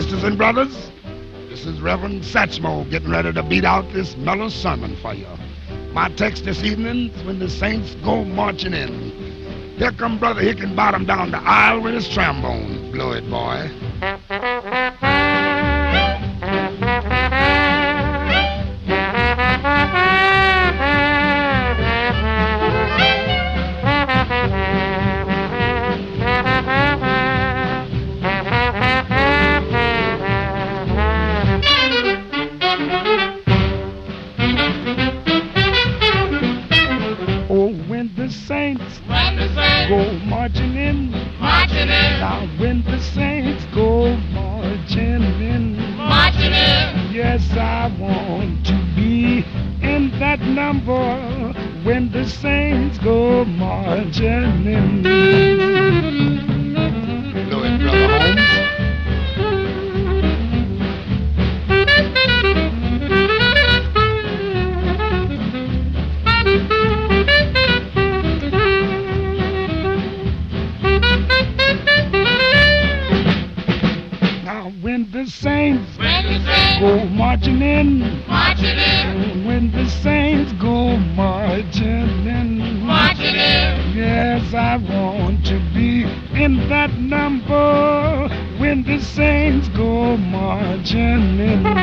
sisters and brothers, this is Reverend Satchmo getting ready to beat out this mellow sermon for you. My text this evening is when the saints go marching in. Here come Brother Hickenbottom down the aisle with his trombone. Blow it, boy. Go marching in, Now when the saints go marching in, Yes, I want to be in that number when the saints go marching in. Blow it, Brother Holmes. When the saints go marching in, when the saints go marching in, yes, I want to be in that number when the saints go marching in.